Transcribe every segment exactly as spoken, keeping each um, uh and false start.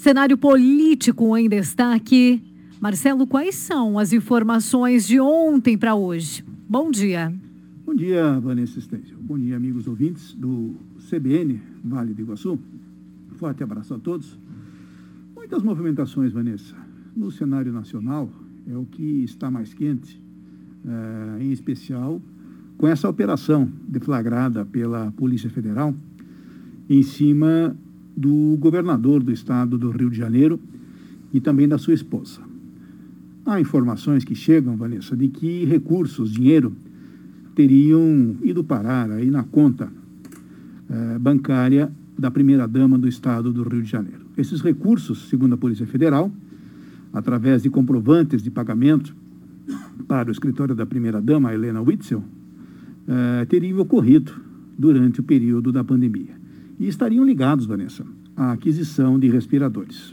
Cenário político em destaque. Marcelo, quais são as informações de ontem para hoje? Bom dia. Bom dia, Vanessa Estêncio. Bom dia, amigos ouvintes do C B N, Vale do Iguaçu. Forte abraço a todos. Muitas movimentações, Vanessa. No cenário nacional, é o que está mais quente, é, em especial com essa operação deflagrada pela Polícia Federal em cima do governador do estado do Rio de Janeiro e também da sua esposa. Há informações que chegam, Vanessa, de que recursos, dinheiro, teriam ido parar aí na conta eh, bancária da primeira-dama do estado do Rio de Janeiro. Esses recursos, segundo a Polícia Federal, através de comprovantes de pagamento para o escritório da primeira-dama, Helena Witzel, eh, teriam ocorrido durante o período da pandemia. E estariam ligados, Vanessa, à aquisição de respiradores.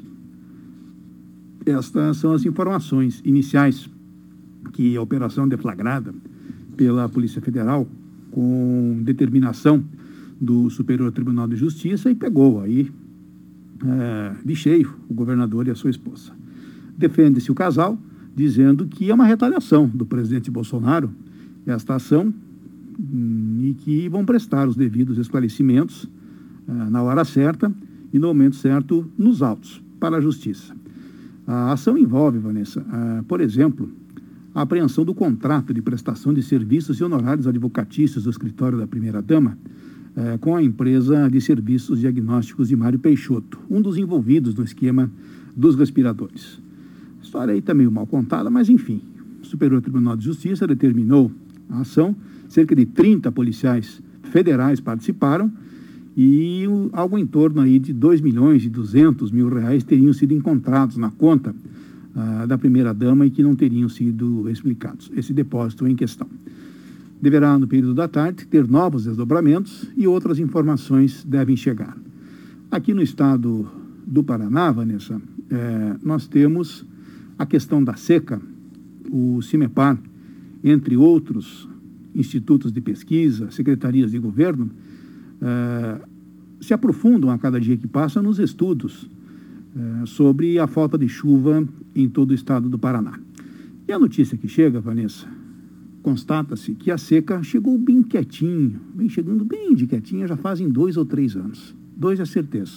Estas são as informações iniciais que a operação deflagrada pela Polícia Federal, com determinação do Superior Tribunal de Justiça, e pegou aí é, de cheio o governador e a sua esposa. Defende-se o casal, dizendo que é uma retaliação do presidente Bolsonaro esta ação hum, e que vão prestar os devidos esclarecimentos é, na hora certa e no momento certo nos autos para a Justiça. A ação envolve, Vanessa, uh, por exemplo, a apreensão do contrato de prestação de serviços e honorários advocatícios do escritório da primeira-dama uh, com a empresa de serviços diagnósticos de Mário Peixoto, um dos envolvidos no esquema dos respiradores. A história aí está meio mal contada, mas enfim, o Superior Tribunal de Justiça determinou a ação, cerca de trinta policiais federais participaram, e algo em torno aí de dois milhões e duzentos mil reais teriam sido encontrados na conta ah, da primeira-dama e que não teriam sido explicados. Esse depósito em questão deverá, no período da tarde, ter novos desdobramentos e outras informações devem chegar. Aqui no estado do Paraná, Vanessa, eh, nós temos a questão da seca, o CIMEPAR, entre outros institutos de pesquisa, secretarias de governo, Uh, se aprofundam a cada dia que passa nos estudos uh, sobre a falta de chuva em todo o estado do Paraná. E a notícia que chega, Vanessa, constata-se que a seca chegou bem quietinho, vem chegando bem de quietinha, já fazem dois ou três anos. Dois é certeza.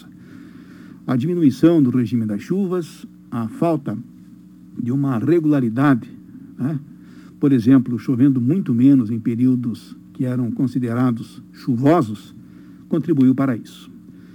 A diminuição do regime das chuvas, a falta de uma regularidade, né? Por exemplo, chovendo muito menos em períodos que eram considerados chuvosos, contribuiu para isso.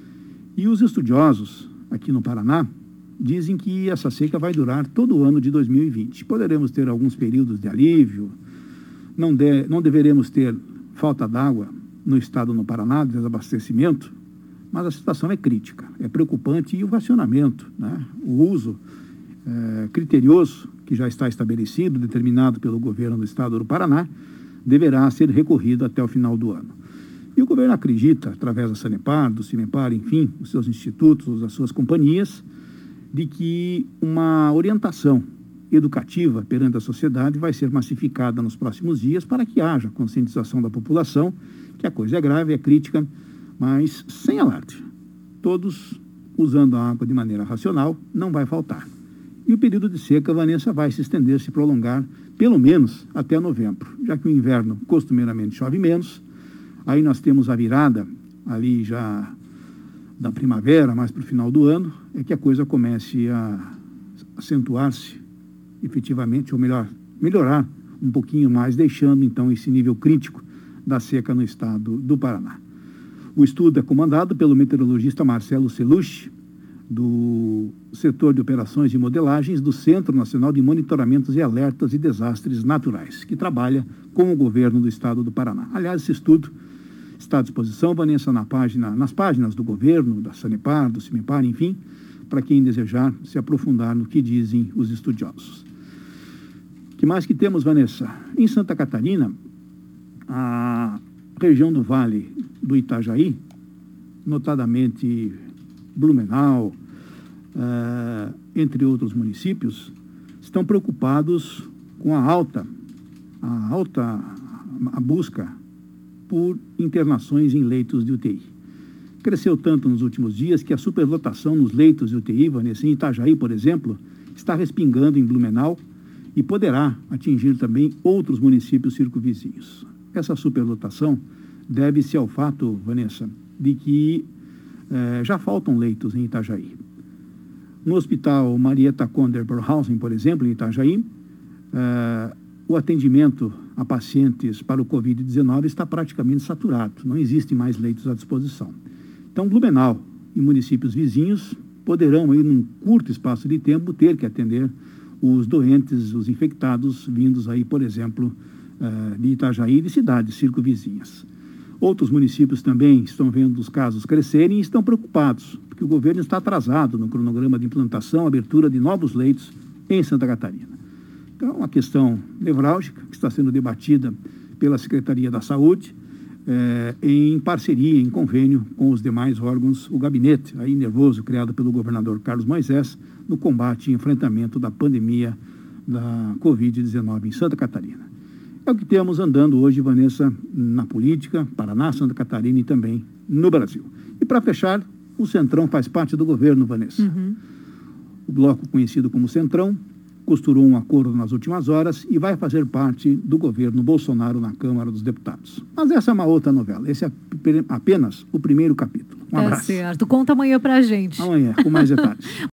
E os estudiosos aqui no Paraná dizem que essa seca vai durar todo o ano de dois mil e vinte. Poderemos ter alguns períodos de alívio, não, de, não deveremos ter falta d'água no estado no Paraná, desabastecimento, mas a situação é crítica, é preocupante, e o racionamento, né? O uso é, criterioso que já está estabelecido, determinado pelo governo do estado do Paraná, deverá ser recorrido até o final do ano. E o governo acredita, através da Sanepar, do CIMEPAR, enfim, os seus institutos, as suas companhias, de que uma orientação educativa perante a sociedade vai ser massificada nos próximos dias para que haja conscientização da população, que a coisa é grave, é crítica, mas sem alarde. Todos usando a água de maneira racional, não vai faltar. E o período de seca, Vanessa, vai se estender, se prolongar, pelo menos até novembro, já que o inverno costumeiramente chove menos. Aí nós temos a virada ali já da primavera, mais para o final do ano, é que a coisa comece a acentuar-se efetivamente, ou melhor, melhorar um pouquinho mais, deixando então esse nível crítico da seca no estado do Paraná. O estudo é comandado pelo meteorologista Marcelo Celucci, do setor de operações e modelagens do Centro Nacional de Monitoramentos e Alertas e Desastres Naturais, que trabalha com o governo do estado do Paraná. Aliás, esse estudo está à disposição, Vanessa, na página, nas páginas do governo, da Sanepar, do CIMEPAR, enfim, para quem desejar se aprofundar no que dizem os estudiosos. O que mais que temos, Vanessa? Em Santa Catarina, a região do Vale do Itajaí, notadamente Blumenau, uh, entre outros municípios, estão preocupados com a alta, a alta a busca por internações em leitos de U T I. cresceu tanto nos últimos dias que a superlotação nos leitos de U T I, Vanessa, em Itajaí, por exemplo, está respingando em Blumenau e poderá atingir também outros municípios circunvizinhos. Essa superlotação deve-se ao fato, Vanessa, de que eh, já faltam leitos em Itajaí. No Hospital Marieta Konder-Bornhausen, por exemplo, em Itajaí, eh, o atendimento a pacientes para o covid dezenove está praticamente saturado, não existem mais leitos à disposição. Então, Blumenau e municípios vizinhos poderão, aí, num curto espaço de tempo, ter que atender os doentes, os infectados, vindos aí, por exemplo, uh, de Itajaí e de cidades circunvizinhas. Outros municípios também estão vendo os casos crescerem e estão preocupados, porque o governo está atrasado no cronograma de implantação, abertura de novos leitos em Santa Catarina. Então, é uma questão nevrálgica que está sendo debatida pela Secretaria da Saúde, É, em parceria, em convênio com os demais órgãos, o gabinete aí nervoso criado pelo governador Carlos Moisés no combate e enfrentamento da pandemia da covid dezenove em Santa Catarina. É o que temos andando hoje, Vanessa, na política, Paraná, Santa Catarina e também no Brasil. E para fechar, o Centrão faz parte do governo, Vanessa. Uhum. O bloco conhecido como Centrão costurou um acordo nas últimas horas e vai fazer parte do governo Bolsonaro na Câmara dos Deputados. Mas essa é uma outra novela. Esse é apenas o primeiro capítulo. Um tá abraço. Certo. Conta amanhã pra gente. Amanhã, com mais detalhes.